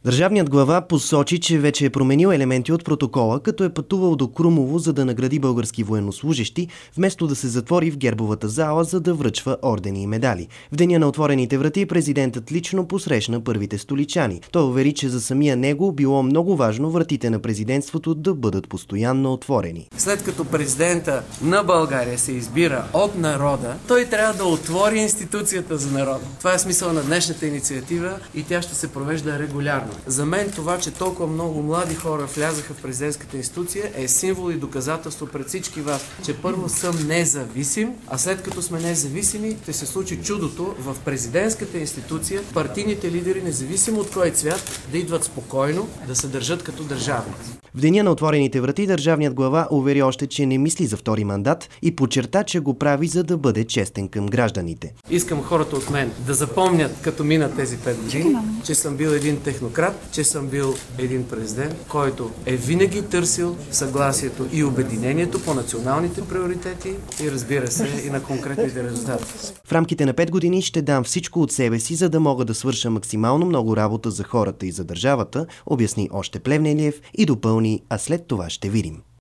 Държавният глава посочи, че вече е променил елементи от протокола, като е пътувал до Крумово, за да награди български военнослужещи, вместо да се затвори в гербовата зала, за да връчва ордени и медали. В деня на отворените врати президентът лично посрещна първите столичани. Той увери, че за самия него било много важно вратите на президентството да бъдат постоянно отворени. След като президента на България се избира от народа, той трябва да отвори институцията за народа. Това е смисъл на днешната инициатива и тя ще се провежда регулярно. За мен това, че толкова много млади хора влязаха в президентската институция, е символ и доказателство пред всички вас, че първо съм независим, а след като сме независими, ще се случи чудото в президентската институция партийните лидери, независимо от кой цвят, да идват спокойно, да се държат като държавници. В деня на отворените врати държавният глава увери още, че не мисли за втори мандат и подчерта, че го прави, за да бъде честен към гражданите. Искам хората от мен да запомнят, като минат тези 5 години, че съм бил един технократ, че съм бил един президент, който е винаги търсил съгласието и обединението по националните приоритети и, разбира се, и на конкретните резултати. В рамките на 5 години ще дам всичко от себе си, за да мога да свърша максимално много работа за хората и за държавата, обясни още Плевнелиев и допълни, а след това ще видим.